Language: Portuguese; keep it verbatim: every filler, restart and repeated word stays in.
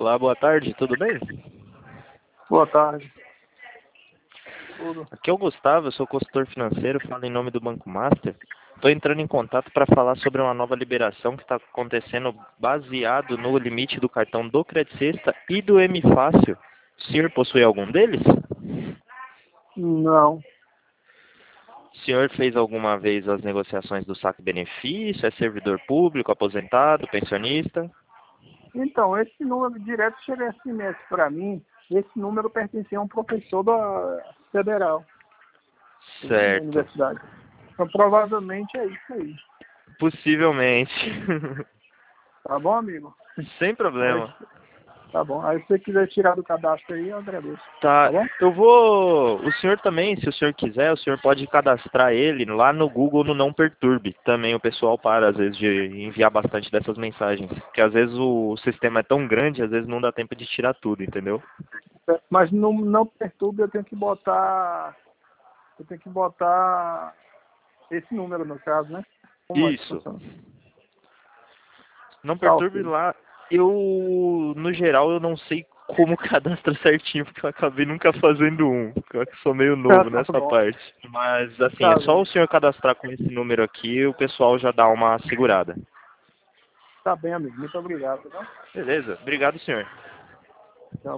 Olá, boa tarde, tudo bem? Boa tarde. Tudo. Aqui é o Gustavo, eu sou consultor financeiro, falo em nome do Banco Master. Estou entrando em contato para falar sobre uma nova liberação que está acontecendo baseado no limite do cartão do Credit Sexta e do M Fácil. O senhor possui algum deles? Não. O senhor fez alguma vez as negociações do saque-benefício? É servidor público, aposentado, pensionista? Então, esse número direto chega S M S para mim. Esse número pertencia a um professor da Federal, da Certo. universidade. Então, provavelmente é isso aí. Possivelmente. Tá bom, amigo? Sem problema. Aí, tá bom. Aí, se você quiser tirar do cadastro aí, eu agradeço. Tá, Tá bom? eu vou. O senhor também, se o senhor quiser, o senhor pode cadastrar ele lá no Google no Não Perturbe. Também o pessoal para, às vezes, de enviar bastante dessas mensagens. Porque às vezes o sistema é tão grande, às vezes não dá tempo de tirar tudo, entendeu? Mas não, não perturbe, eu tenho que botar. Eu tenho que botar esse número, no caso, né? Como é que Isso. funciona? Não Tá, Perturbe ok. lá. Eu, no geral, eu não sei como cadastra certinho, porque eu acabei nunca fazendo um. Eu sou meio novo Tá nessa bom. parte. Mas, assim, é Tá só bem. o senhor cadastrar com esse número aqui, o pessoal já dá uma segurada. Tá bem, amigo. Muito obrigado, tá bom? Beleza, obrigado, senhor. Tchau.